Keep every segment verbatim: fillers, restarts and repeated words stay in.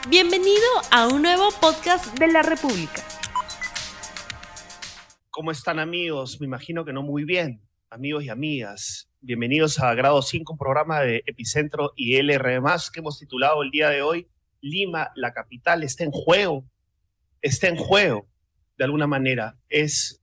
Bienvenido a un nuevo podcast de la República. ¿Cómo están, amigos? Me imagino que no muy bien, amigos y amigas. Bienvenidos a Grado cinco, un programa de Epicentro y L R más que hemos titulado el día de hoy Lima, la capital, está en juego. Está en juego, de alguna manera. Es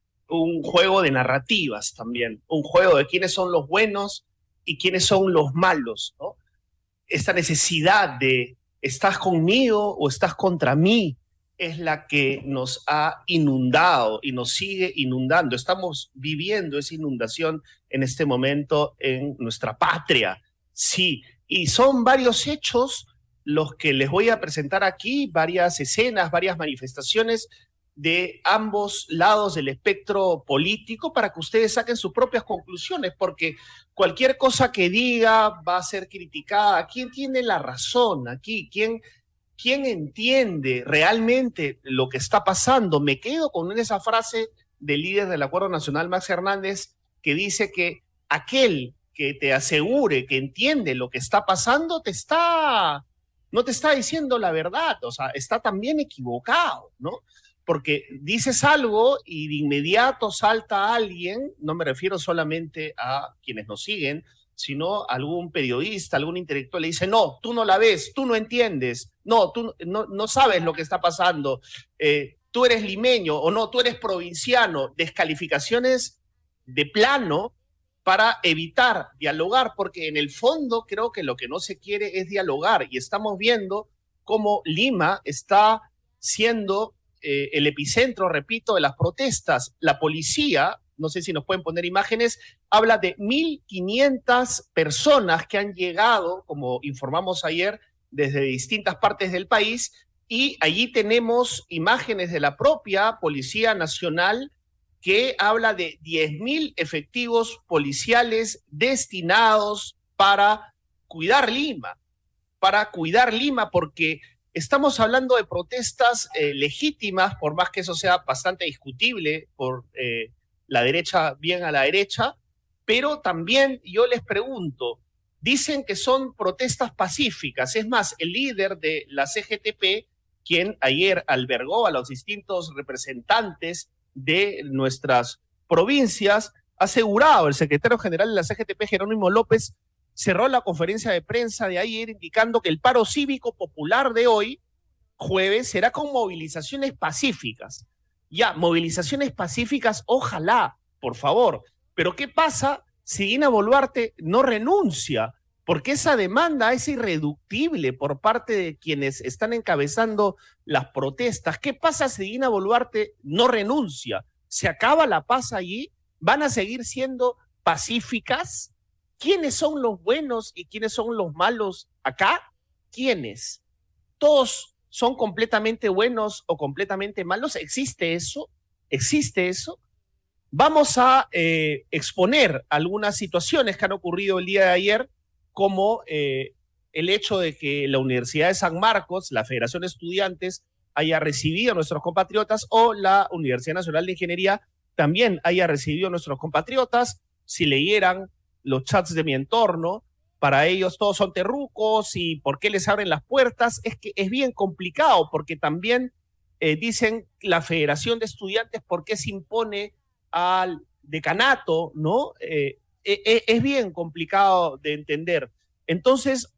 un juego de narrativas también, un juego de quiénes son los buenos y quiénes son los malos, ¿no? Esta necesidad de ¿estás conmigo o estás contra mí? Es la que nos ha inundado y nos sigue inundando. Estamos viviendo esa inundación en este momento en nuestra patria. Sí, y son varios hechos los que les voy a presentar aquí, varias escenas, varias manifestaciones de ambos lados del espectro político para que ustedes saquen sus propias conclusiones, porque cualquier cosa que diga va a ser criticada. ¿Quién tiene la razón aquí? ¿Quién, quién entiende realmente lo que está pasando? Me quedo con esa frase del líder del Acuerdo Nacional, Max Hernández, que dice que aquel que te asegure que entiende lo que está pasando te está, no te está diciendo la verdad, o sea, está también equivocado, ¿no? Porque dices algo y de inmediato salta alguien, no me refiero solamente a quienes nos siguen, sino a algún periodista, algún intelectual, le dice, no, tú no la ves, tú no entiendes, no, tú no, no sabes lo que está pasando, eh, tú eres limeño o no, tú eres provinciano, descalificaciones de plano para evitar dialogar, porque en el fondo creo que lo que no se quiere es dialogar y estamos viendo cómo Lima está siendo Eh, el epicentro, repito, de las protestas. La policía, no sé si nos pueden poner imágenes, habla de mil quinientas personas que han llegado, como informamos ayer, desde distintas partes del país, y allí tenemos imágenes de la propia Policía Nacional que habla de diez mil efectivos policiales destinados para cuidar Lima, para cuidar Lima, porque estamos hablando de protestas eh, legítimas, por más que eso sea bastante discutible por eh, la derecha, bien a la derecha, pero también yo les pregunto, dicen que son protestas pacíficas. Es más, el líder de la C G T P, quien ayer albergó a los distintos representantes de nuestras provincias, ha asegurado, el secretario general de la C G T P, Jerónimo López, cerró la conferencia de prensa de ayer indicando que el paro cívico popular de hoy, jueves, será con movilizaciones pacíficas. Ya, movilizaciones pacíficas, ojalá, por favor. Pero ¿qué pasa si Dina Boluarte no renuncia? Porque esa demanda es irreductible por parte de quienes están encabezando las protestas. ¿Qué pasa si Dina Boluarte no renuncia? ¿Se acaba la paz allí? ¿Van a seguir siendo pacíficas? ¿Quiénes son los buenos y quiénes son los malos acá? ¿Quiénes? ¿Todos son completamente buenos o completamente malos? ¿Existe eso? ¿Existe eso? Vamos a eh, exponer algunas situaciones que han ocurrido el día de ayer, como eh, el hecho de que la Universidad de San Marcos, la Federación de Estudiantes, haya recibido a nuestros compatriotas, o la Universidad Nacional de Ingeniería también haya recibido a nuestros compatriotas. Si leyeran los chats de mi entorno, para ellos todos son terrucos y por qué les abren las puertas, es que es bien complicado, porque también eh, dicen la Federación de Estudiantes por qué se impone al decanato, ¿no? Eh, eh, es bien complicado de entender. Entonces,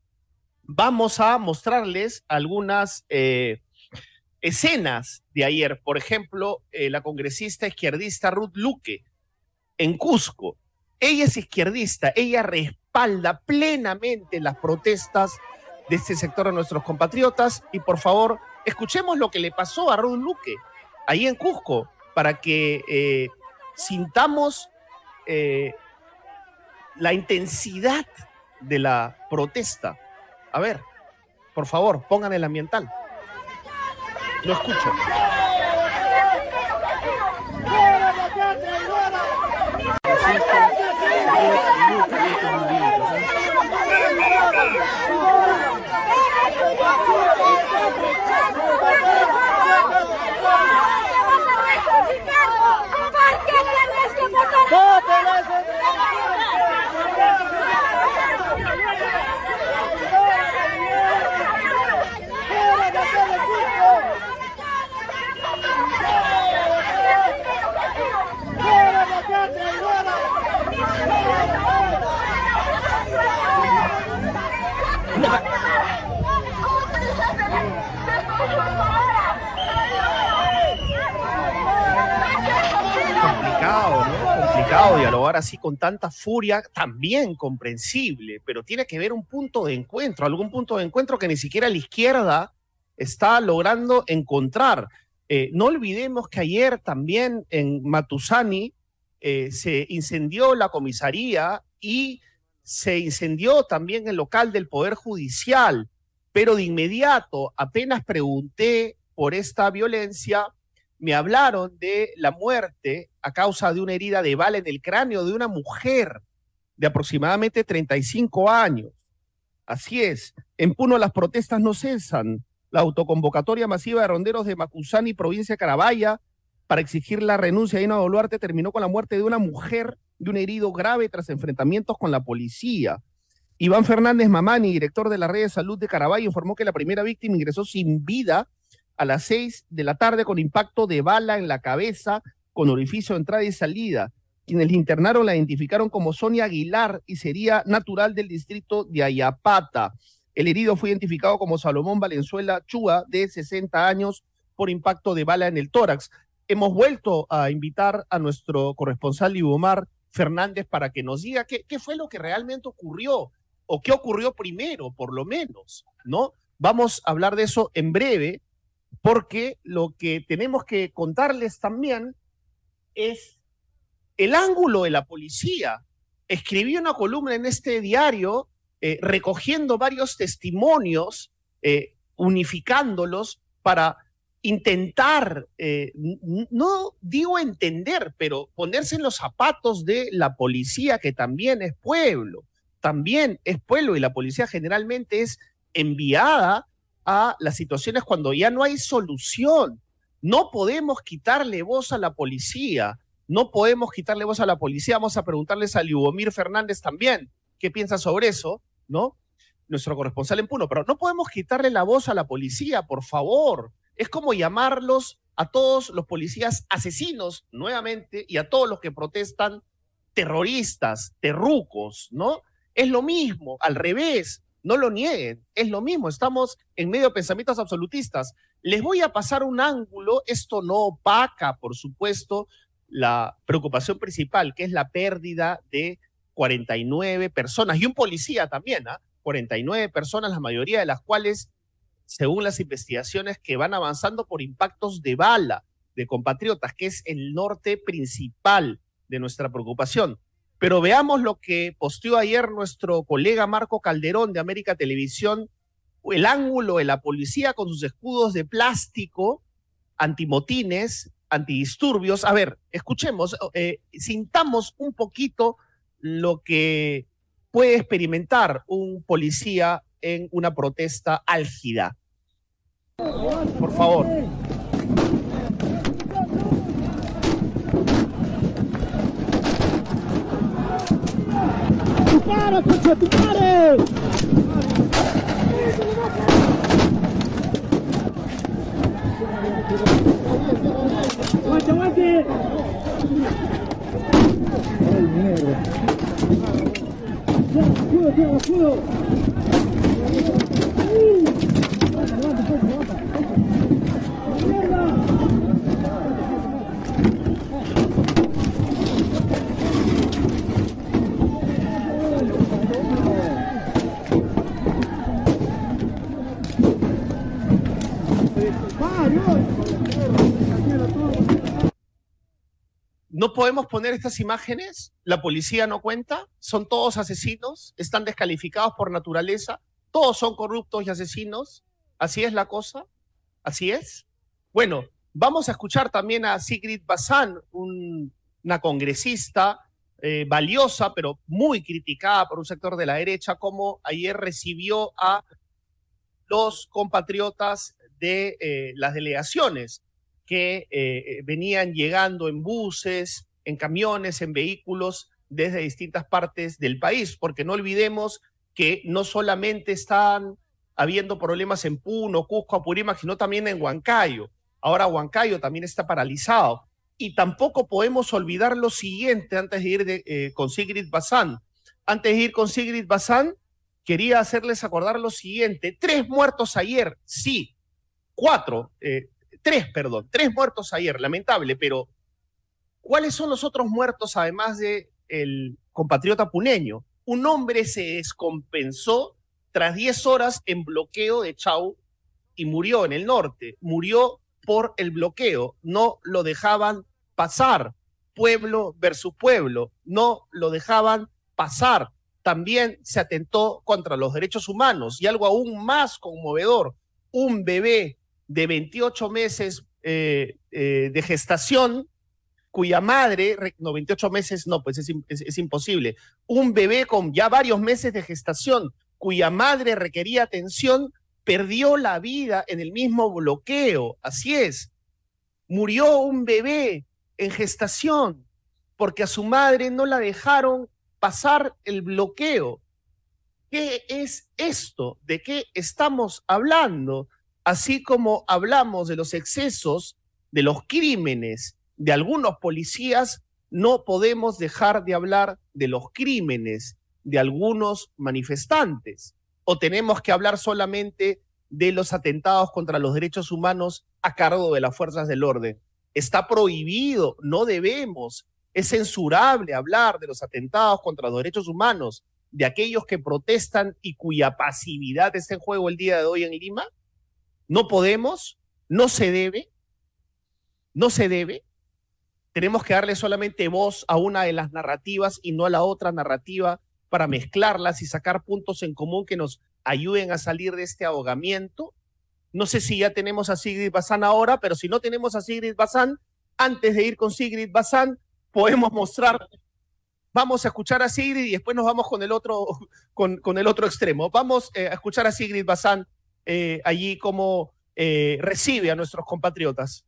vamos a mostrarles algunas eh, escenas de ayer. Por ejemplo, eh, la congresista izquierdista Ruth Luque, en Cusco. Ella es izquierdista, ella respalda plenamente las protestas de este sector de nuestros compatriotas y por favor, escuchemos lo que le pasó a Ruth Luque ahí en Cusco para que eh, sintamos eh, la intensidad de la protesta. A ver, por favor, pongan el ambiental. Lo escucho. complicado dialogar así con tanta furia, también comprensible, pero tiene que haber un punto de encuentro, algún punto de encuentro que ni siquiera la izquierda está logrando encontrar. Eh, no olvidemos que ayer también en Matusani eh, se incendió la comisaría y se incendió también el local del Poder Judicial, pero de inmediato, apenas pregunté por esta violencia, me hablaron de la muerte a causa de una herida de bala en el cráneo de una mujer de aproximadamente treinta y cinco años. Así es, en Puno las protestas no cesan. La autoconvocatoria masiva de ronderos de Macusani, provincia de Carabaya, para exigir la renuncia de Dina Boluarte terminó con la muerte de una mujer y un herido grave tras enfrentamientos con la policía. Iván Fernández Mamani, director de la red de salud de Carabaya, informó que la primera víctima ingresó sin vida a las seis de la tarde con impacto de bala en la cabeza, con orificio de entrada y salida. Quienes la internaron la identificaron como Sonia Aguilar y sería natural del distrito de Ayapata. El herido fue identificado como Salomón Valenzuela Chúa, de sesenta años, por impacto de bala en el tórax. Hemos vuelto a invitar a nuestro corresponsal Libomar Fernández para que nos diga qué, qué fue lo que realmente ocurrió, o qué ocurrió primero, por lo menos, ¿no? Vamos a hablar de eso en breve, porque lo que tenemos que contarles también es el ángulo de la policía. Escribí una columna en este diario eh, recogiendo varios testimonios, eh, unificándolos para intentar, eh, no digo entender, pero ponerse en los zapatos de la policía, que también es pueblo, también es pueblo, y la policía generalmente es enviada a las situaciones cuando ya no hay solución. No podemos quitarle voz a la policía, no podemos quitarle voz a la policía. Vamos a preguntarles a Libomar Fernández también qué piensa sobre eso, ¿no? Nuestro corresponsal en Puno, pero no podemos quitarle la voz a la policía, por favor. Es como llamarlos a todos los policías asesinos, nuevamente, y a todos los que protestan terroristas, terrucos, ¿no? Es lo mismo, al revés. No lo nieguen, es lo mismo, estamos en medio de pensamientos absolutistas. Les voy a pasar un ángulo, esto no opaca, por supuesto, la preocupación principal, que es la pérdida de cuarenta y nueve personas, y un policía también, ¿ah? cuarenta y nueve personas, la mayoría de las cuales, según las investigaciones que van avanzando, por impactos de bala de compatriotas, que es el norte principal de nuestra preocupación. Pero veamos lo que posteó ayer nuestro colega Marco Calderón de América Televisión, el ángulo de la policía con sus escudos de plástico, antimotines, antidisturbios. A ver, escuchemos, eh, sintamos un poquito lo que puede experimentar un policía en una protesta álgida. Por favor. ¡Para, coche, tu madre! ¡Aguante, aguante! ¡Ay, mierda! ¡Ya, escudo, tío, escudo! ¡Aguante, aguante, aguante! ¡Mierda! ¿No podemos poner estas imágenes? ¿La policía no cuenta? ¿Son todos asesinos? ¿Están descalificados por naturaleza? ¿Todos son corruptos y asesinos? ¿Así es la cosa? ¿Así es? Bueno, vamos a escuchar también a Sigrid Bazán, un, una congresista eh, valiosa, pero muy criticada por un sector de la derecha, como ayer recibió a los compatriotas de eh, las delegaciones que eh, venían llegando en buses, en camiones, en vehículos desde distintas partes del país, porque no olvidemos que no solamente están habiendo problemas en Puno, Cusco, Apurímac, sino también en Huancayo. Ahora Huancayo también está paralizado. Y tampoco podemos olvidar lo siguiente antes de ir de, eh, con Sigrid Bazán. Antes de ir con Sigrid Bazán, quería hacerles acordar lo siguiente. Tres muertos ayer, sí, cuatro, eh, tres, perdón, tres muertos ayer, lamentable, pero ¿Cuáles son los otros muertos, además del compatriota puneño? Un hombre se descompensó tras diez horas en bloqueo de Chau y murió en el norte. Murió por el bloqueo. No lo dejaban pasar. Pueblo versus pueblo. No lo dejaban pasar. También se atentó contra los derechos humanos. Y algo aún más conmovedor, un bebé de veintiocho meses eh, eh, de gestación, cuya madre, no, veintiocho meses no, pues es, es, es imposible, un bebé con ya varios meses de gestación, cuya madre requería atención, perdió la vida en el mismo bloqueo. Así es, murió un bebé en gestación porque a su madre no la dejaron pasar el bloqueo. ¿Qué es esto? ¿De qué estamos hablando? Así como hablamos de los excesos, de los crímenes de algunos policías, no podemos dejar de hablar de los crímenes de algunos manifestantes. O tenemos que hablar solamente de los atentados contra los derechos humanos a cargo de las fuerzas del orden. Está prohibido, no debemos, es censurable hablar de los atentados contra los derechos humanos de aquellos que protestan y cuya pasividad está en juego el día de hoy en Lima. No podemos, no se debe, no se debe. Tenemos que darle solamente voz a una de las narrativas y no a la otra narrativa para mezclarlas y sacar puntos en común que nos ayuden a salir de este ahogamiento. No sé si ya tenemos a Sigrid Bazán ahora, pero si no tenemos a Sigrid Bazán, antes de ir con Sigrid Bazán, podemos mostrar, vamos a escuchar a Sigrid y después nos vamos con el otro, con, con el otro extremo. Vamos eh, a escuchar a Sigrid Bazán eh, allí como eh, recibe a nuestros compatriotas.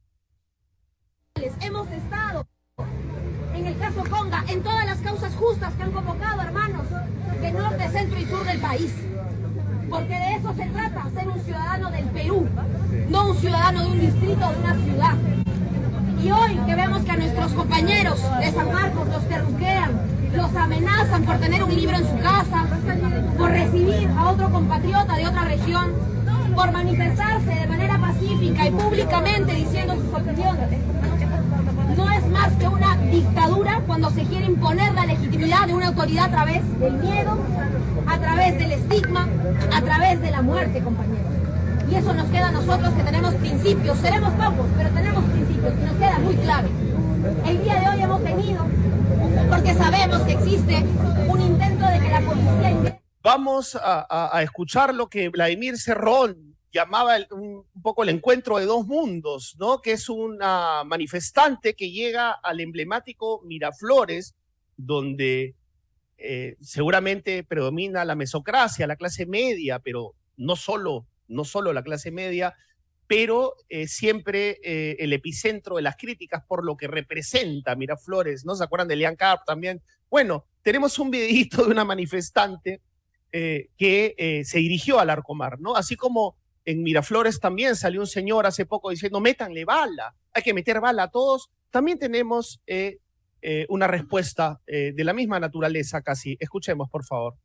Hemos estado en el caso Conga, en todas las causas justas que han convocado, hermanos, de norte, centro y sur del país. Porque de eso se trata, ser un ciudadano del Perú, no un ciudadano de un distrito o de una ciudad. Y hoy que vemos que a nuestros compañeros de San Marcos los terruquean, los amenazan por tener un libro en su casa, por recibir a otro compatriota de otra región, por manifestarse de manera pacífica y públicamente diciendo sus opiniones. No es más que una dictadura cuando se quiere imponer la legitimidad de una autoridad a través del miedo, a través del estigma, a través de la muerte, compañeros. Y eso nos queda a nosotros que tenemos principios, seremos pocos, pero tenemos principios y nos queda muy claro. El día de hoy hemos venido porque sabemos que existe un intento de que la policía... Vamos a, a, a escuchar lo que Vladimir Cerrón llamaba el, un, un poco el encuentro de dos mundos, ¿no? Que es una manifestante que llega al emblemático Miraflores, donde eh, seguramente predomina la mesocracia, la clase media, pero no solo, no solo la clase media, pero eh, siempre eh, el epicentro de las críticas por lo que representa Miraflores, ¿no? ¿Se acuerdan de Lian Carp también? Bueno, tenemos un videíto de una manifestante eh, que eh, se dirigió al Arcomar, ¿no? Así como en Miraflores también salió un señor hace poco diciendo, métanle bala, hay que meter bala a todos. También tenemos eh, eh, una respuesta eh, de la misma naturaleza casi. Escuchemos, por favor.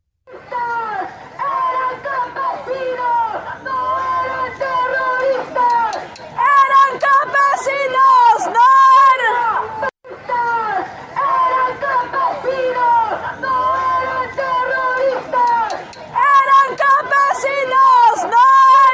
¡Eran campesinos! ¡No eran terroristas! ¡Eran campesinos! ¡No eran! ¡Eran campesinos! ¡No eran terroristas! ¡Eran campesinos! ¡No eran!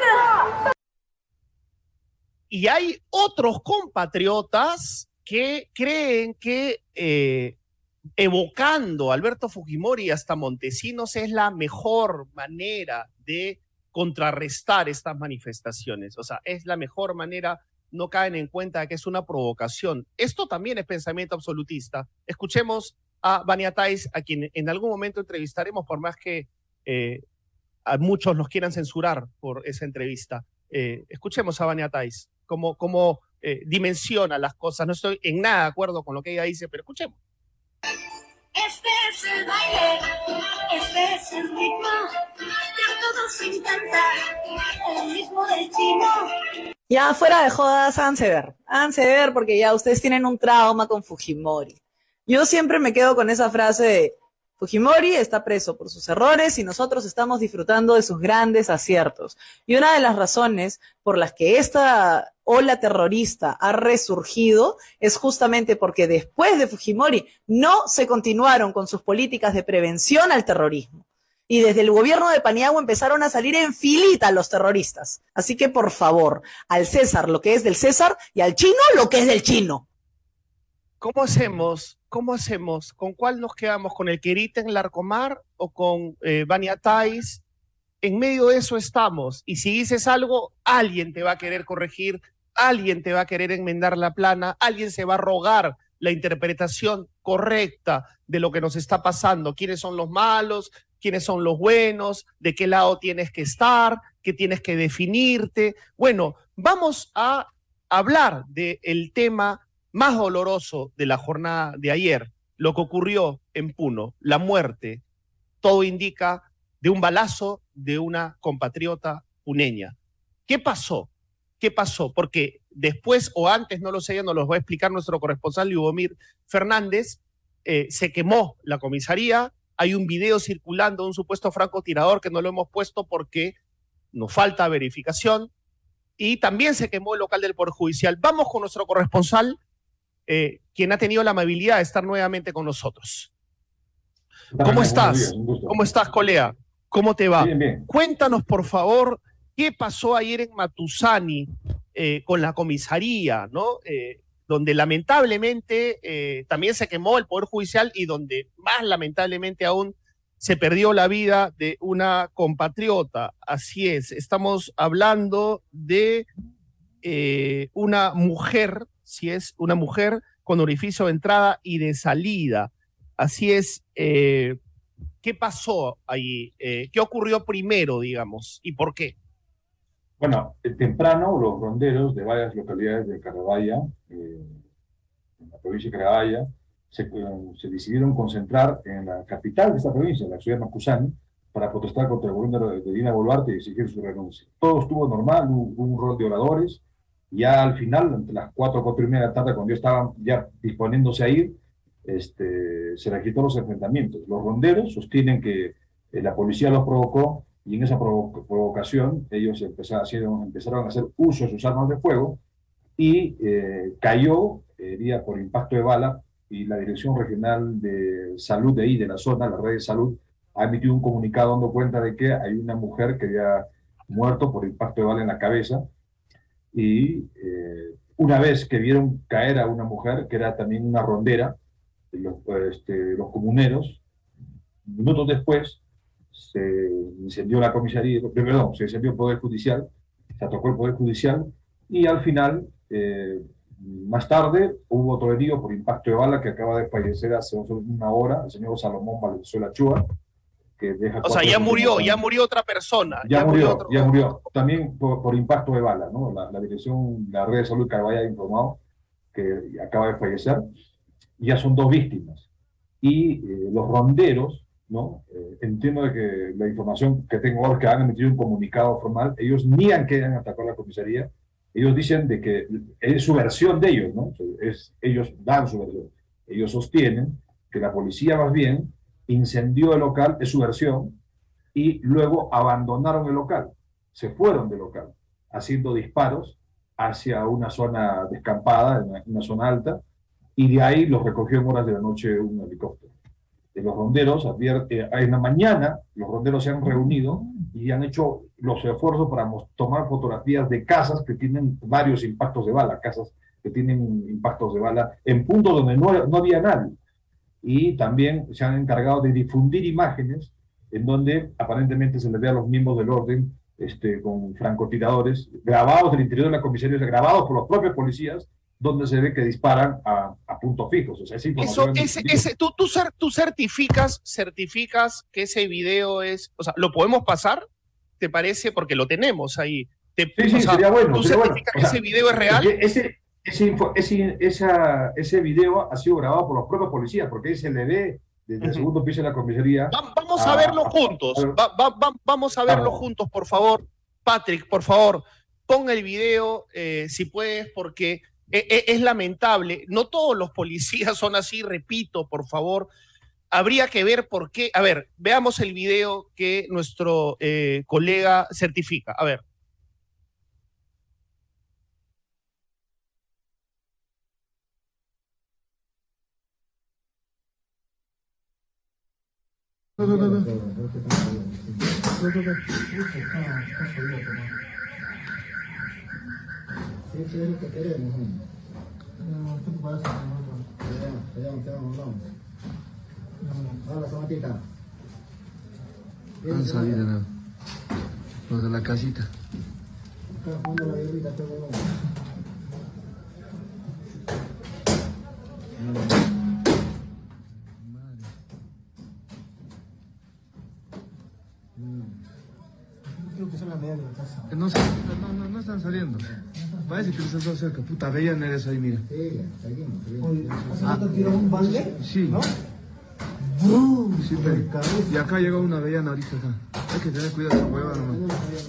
Y hay otros compatriotas que creen que eh, evocando a Alberto Fujimori hasta Montesinos es la mejor manera de contrarrestar estas manifestaciones. O sea, es la mejor manera, no caen en cuenta de que es una provocación. Esto también es pensamiento absolutista. Escuchemos a Vania Tais, a quien en algún momento entrevistaremos, por más que eh, a muchos nos quieran censurar por esa entrevista. Eh, escuchemos a Vania Tais, cómo, cómo eh, dimensiona las cosas. No estoy en nada de acuerdo con lo que ella dice, pero escuchemos. Este es el baile, este es el ritmo, que a todos encanta, el mismo del chino. Ya fuera de jodas, háganse ver, háganse ver porque ya ustedes tienen un trauma con Fujimori. Yo siempre me quedo con esa frase de, Fujimori está preso por sus errores y nosotros estamos disfrutando de sus grandes aciertos. Y una de las razones por las que esta ola terrorista ha resurgido es justamente porque después de Fujimori no se continuaron con sus políticas de prevención al terrorismo. Y desde el gobierno de Paniagua empezaron a salir en filita los terroristas. Así que, por favor, al César lo que es del César y al chino lo que es del chino. ¿Cómo hacemos? ¿Cómo hacemos? ¿Con cuál nos quedamos? ¿Con el Querita en Larcomar o con eh, Baniatais? En medio de eso estamos. Y si dices algo, alguien te va a querer corregir, alguien te va a querer enmendar la plana, alguien se va a rogar la interpretación correcta de lo que nos está pasando. ¿Quiénes son los malos? ¿Quiénes son los buenos? ¿De qué lado tienes que estar? ¿Qué tienes que definirte? Bueno, vamos a hablar del tema más doloroso de la jornada de ayer, lo que ocurrió en Puno, la muerte, todo indica, de un balazo de una compatriota puneña. ¿Qué pasó? ¿Qué pasó? Porque después o antes, no lo sé, ya nos lo va a explicar nuestro corresponsal Lubomir Fernández, eh, se quemó la comisaría, hay un video circulando de un supuesto francotirador que no lo hemos puesto porque nos falta verificación, y también se quemó el local del Poder Judicial. Vamos con nuestro corresponsal, Eh, quien ha tenido la amabilidad de estar nuevamente con nosotros. ¿Cómo estás? ¿Cómo estás, colega? ¿Cómo te va? Bien, bien. Cuéntanos, por favor, qué pasó ayer en Matusani eh, con la comisaría, ¿no? Eh, donde lamentablemente eh, también se quemó el Poder Judicial y donde más lamentablemente aún se perdió la vida de una compatriota. Así es, estamos hablando de eh, una mujer, si es una mujer con orificio de entrada y de salida. Así es. Eh, ¿Qué pasó ahí? Eh, ¿Qué ocurrió primero, digamos, y por qué? Bueno, temprano los ronderos de varias localidades de Carabaya, eh, en la provincia de Carabaya, se, eh, se decidieron concentrar en la capital de esta provincia, la ciudad de Macusani, para protestar contra el gobierno de Dina Boluarte y exigir su renuncia. Todo estuvo normal, hubo, hubo un rol de oradores. Ya al final, entre las cuatro, cuatro y media de la tarde, cuando ya estaban ya disponiéndose a ir, este, se registró los enfrentamientos. Los ronderos sostienen que eh, la policía los provocó y en esa provo provocación ellos empezaron a, hacer, empezaron a hacer uso de sus armas de fuego y eh, cayó, herida por impacto de bala, y la Dirección Regional de Salud de ahí, de la zona, la red de salud, ha emitido un comunicado dando cuenta de que hay una mujer que había muerto por impacto de bala en la cabeza. Y eh, una vez que vieron caer a una mujer, que era también una rondera, los, este, los comuneros, minutos después se incendió la comisaría, perdón, se incendió el Poder Judicial, se atacó el Poder Judicial, y al final, eh, más tarde, hubo otro herido por impacto de bala que acaba de fallecer hace una hora, el señor Salomón Valenzuela Chua. Que deja o sea, ya murió, ya murió otra persona. Ya, ya murió, murió otro... ya murió. También por, por impacto de bala, ¿no? La, la dirección, la red de salud Carabaya ha informado que acaba de fallecer. Ya son dos víctimas. Y eh, los ronderos, ¿no? Eh, entiendo de que la información que tengo ahora, que han emitido un comunicado formal, ellos niegan que hayan atacado a la comisaría. Ellos dicen de que es su versión de ellos, ¿no? Es, ellos dan su versión. Ellos sostienen que la policía más bien incendió el local, es su versión, y luego abandonaron el local, se fueron del local, haciendo disparos hacia una zona descampada, una, una zona alta, y de ahí los recogió en horas de la noche un helicóptero. De los ronderos, eh, en la mañana, los ronderos se han reunido y han hecho los esfuerzos para tomar fotografías de casas que tienen varios impactos de bala, casas que tienen impactos de bala en puntos donde no, no había nadie. Y también se han encargado de difundir imágenes en donde aparentemente se les ve a los miembros del orden este, con francotiradores grabados del interior de la comisaría, grabados por los propios policías, donde se ve que disparan a, a puntos fijos. O sea, Eso, ese, ese, tú, tú, tú certificas, certificas que ese video es, o sea, ¿lo podemos pasar? ¿Te parece? Porque lo tenemos ahí. Te, sí, sí, o sea, sería bueno. ¿Tú sería certificas bueno. O sea, que ese video es real? Ese, ese, info, ese, esa, ese video ha sido grabado por los propios policías, porque ahí se le ve desde uh-huh. el segundo piso de la comisaría. Va, vamos a, a verlo a, juntos. A, va, va, va, vamos a verlo a, juntos, por favor. Patrick, por favor, pon el video, eh, si puedes, porque es, es lamentable. No todos los policías son así, repito, por favor. habría que ver por qué. A ver, veamos el video que nuestro eh, colega certifica. A ver. No, no, no, no. No, no, no. Sí, sí, es lo que queremos, hombre. No, ¿qué te parece? Te llamo, te llamo, vamos. Ahora, Samatita. Han salido no. Los de la casita. Acá jugando la hierbita, todo el mundo. Creo que son las medias de la casa. No, no, no, no están saliendo. Parece que les están cerca. Puta, veían eres ahí, mira. Sí, seguimos, seguimos. ¿Hace rato tiró un balde? Sí. ¿No? Sí, pero. Y acá llegó una avellana ahorita acá. Hay que tener cuidado con la hueva nomás.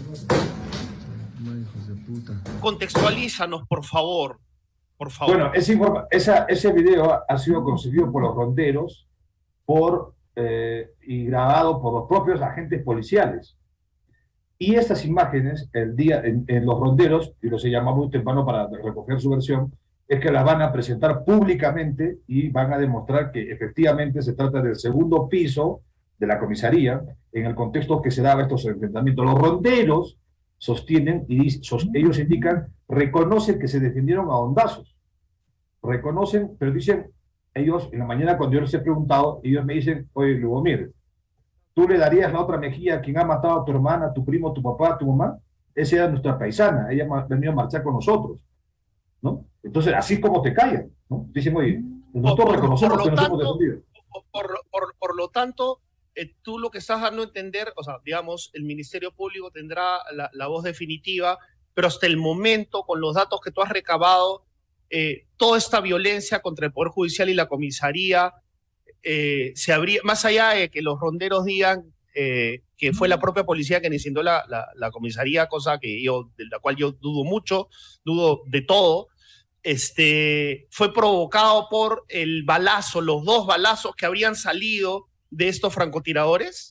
No, hijos de puta. Contextualízanos, por favor. Por favor. Bueno, ese, informa, esa, ese video ha sido concebido por los ronderos por, eh, y grabado por los propios agentes policiales. Y estas imágenes, el día en, en los ronderos, y los he llamado muy temprano para recoger su versión, es que las van a presentar públicamente y van a demostrar que efectivamente se trata del segundo piso de la comisaría, en el contexto que se daba estos enfrentamientos. Los ronderos sostienen, y sos, ellos indican, reconocen que se defendieron a hondazos. Reconocen, pero dicen, ellos, en la mañana cuando yo les he preguntado, ellos me dicen, oye, Lugomir, ¿tú le darías la otra mejilla a quien ha matado a tu hermana, a tu primo, a tu papá, a tu mamá? Esa era nuestra paisana, ella ha venido a marchar con nosotros, ¿no? Entonces, así como te callan, ¿no? Dicen, oye, nosotros por, reconocemos por que nos tanto, hemos defendido. Por, por, por lo tanto, eh, tú lo que estás dando a entender, o sea, digamos, el Ministerio Público tendrá la, la voz definitiva, pero hasta el momento, con los datos que tú has recabado, eh, toda esta violencia contra el Poder Judicial y la comisaría, eh, se habría, más allá de que los ronderos digan eh, que fue la propia policía que incendió la, la, la comisaría, cosa que yo, de la cual yo dudo mucho, dudo de todo, este, fue provocado por el balazo, los dos balazos que habrían salido de estos francotiradores.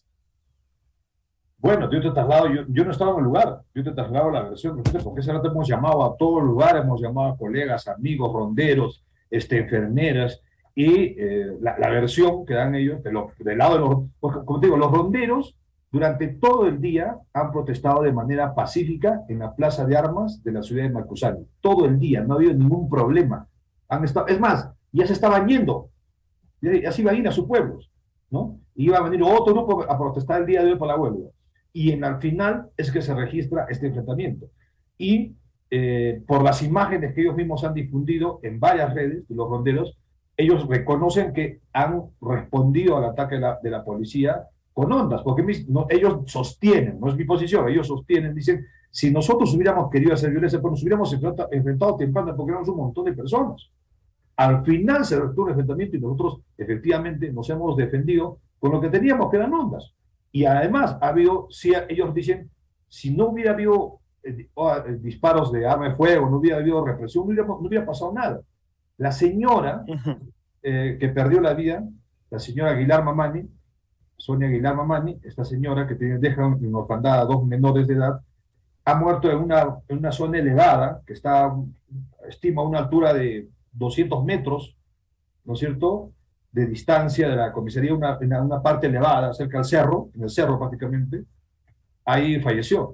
Bueno, yo te traslado, yo, yo no estaba en el lugar, yo te traslado la versión, porque ese rato hemos llamado a todo lugar, hemos llamado a colegas, amigos, ronderos, este, enfermeras, y eh, la, la versión que dan ellos, de lo, del lado de los, porque, como te digo, los ronderos durante todo el día han protestado de manera pacífica en la plaza de armas de la ciudad de Macusani, todo el día, no ha habido ningún problema, han estado, es más, ya se estaban yendo, ya se iban a ir a sus pueblos, ¿no? Y iba a venir otro grupo a protestar el día de hoy por la huelga. Y en, al final es que se registra este enfrentamiento. Y eh, por las imágenes que ellos mismos han difundido en varias redes de los ronderos, ellos reconocen que han respondido al ataque de la, de la policía con ondas, porque mis, no, ellos sostienen, no es mi posición, ellos sostienen, dicen, si nosotros hubiéramos querido hacer violencia, pues nos hubiéramos enfrentado, enfrentado temprano, porque éramos un montón de personas. Al final se registró un enfrentamiento y nosotros efectivamente nos hemos defendido con lo que teníamos, que eran ondas. Y además, ha habido, si ellos dicen, si no hubiera habido eh, eh, disparos de arma de fuego, no hubiera habido represión, no hubiera, no hubiera pasado nada. La señora eh, que perdió la vida, la señora Aguilar Mamani, Sonia Aguilar Mamani, esta señora que tiene, deja en orfandad a dos menores de edad, ha muerto en una, en una zona elevada, que está, estima una altura de doscientos metros, ¿no es cierto?, de distancia de la comisaría, una, en una parte elevada, cerca del cerro, en el cerro prácticamente, ahí falleció.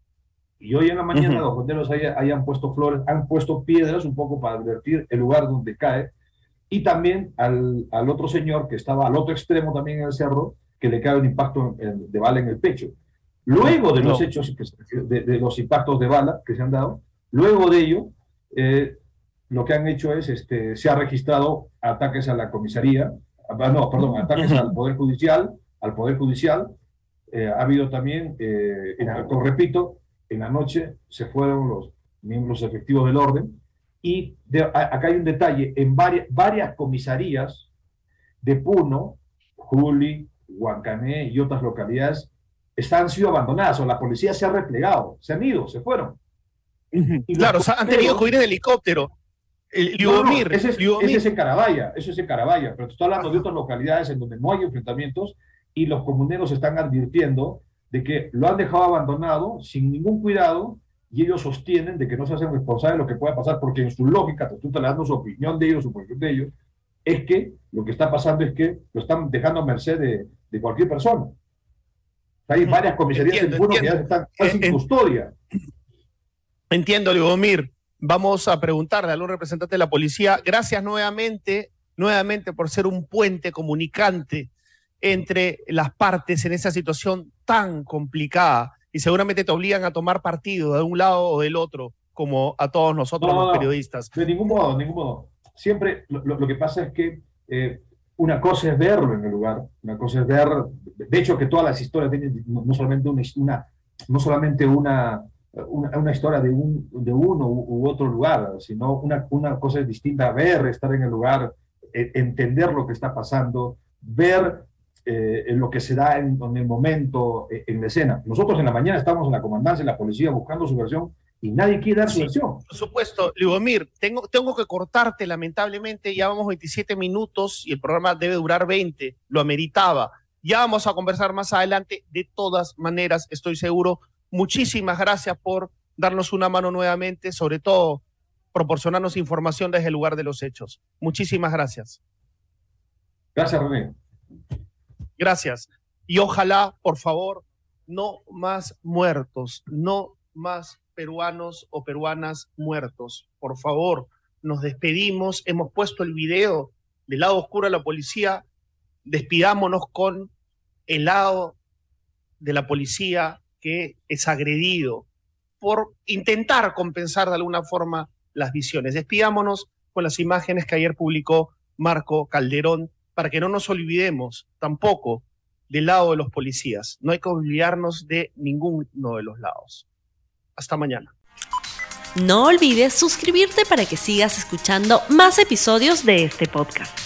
Y hoy en la mañana uh-huh. los ronderos hayan, hayan puesto flores, han puesto piedras un poco para advertir el lugar donde cae, y también al, al otro señor que estaba al otro extremo también en el cerro, que le cae un impacto de bala en el pecho. Luego de los no. hechos, de, de los impactos de bala que se han dado, luego de ello, eh, lo que han hecho es, este, se ha registrado ataques a la comisaría, no, perdón, ataques al Poder Judicial, al Poder Judicial, eh, ha habido también, eh, en, repito, en la noche se fueron los miembros efectivos del orden, y de, a, acá hay un detalle, en varias, varias comisarías de Puno, Juli, Huancané y otras localidades, están sido abandonadas, o la policía se ha replegado, se han ido, se fueron. Y claro, o sea, han tenido que huir en helicóptero. Eh, No, no, Liubomir, ese, es, Liubomir. ese es en Carabaya, eso es en Carabaya, pero te estoy hablando de otras localidades en donde no hay enfrentamientos y los comuneros están advirtiendo de que lo han dejado abandonado sin ningún cuidado y ellos sostienen de que no se hacen responsables de lo que pueda pasar porque en su lógica, te estoy dando su opinión de ellos, su posición de ellos, es que lo que está pasando es que lo están dejando a merced de, de cualquier persona. Hay varias comisarías Entiendo, en Puno que entiendo. ya están casi En- en custodia. Entiendo, Liubomir. Vamos a preguntarle a algún representante de la policía. Gracias nuevamente, nuevamente por ser un puente comunicante entre las partes en esa situación tan complicada. Y seguramente te obligan a tomar partido de un lado o del otro, como a todos nosotros No, no, los no. periodistas. De ningún modo, de ningún modo. Siempre lo, lo- lo que pasa es que eh, una cosa es verlo en el lugar, una cosa es ver, de hecho que todas las historias tienen no, no solamente una, una no solamente una, una, una historia de, un, de uno u, u otro lugar, sino una, una cosa es distinta a ver, estar en el lugar, eh, entender lo que está pasando, ver eh, lo que se da en, en el momento, eh, en la escena. Nosotros en la mañana estamos en la comandancia, en la policía, buscando su versión y nadie quiere dar su Sí. versión. Por supuesto, Liubomir, tengo, tengo que cortarte, lamentablemente, ya vamos veintisiete minutos y el programa debe durar veinte, lo ameritaba. Ya vamos a conversar más adelante, de todas maneras, estoy seguro. Muchísimas gracias por darnos una mano nuevamente, sobre todo proporcionarnos información desde el lugar de los hechos. Muchísimas gracias. Gracias, René. Gracias. Y ojalá, por favor, no más muertos, no más peruanos o peruanas muertos. Por favor, nos despedimos. Hemos puesto el video del lado oscuro de la policía. Despidámonos con el lado de la policía que es agredido por intentar compensar de alguna forma las visiones. Despidámonos con las imágenes que ayer publicó Marco Calderón para que no nos olvidemos tampoco del lado de los policías. No hay que olvidarnos de ninguno de los lados. Hasta mañana. No olvides suscribirte para que sigas escuchando más episodios de este podcast.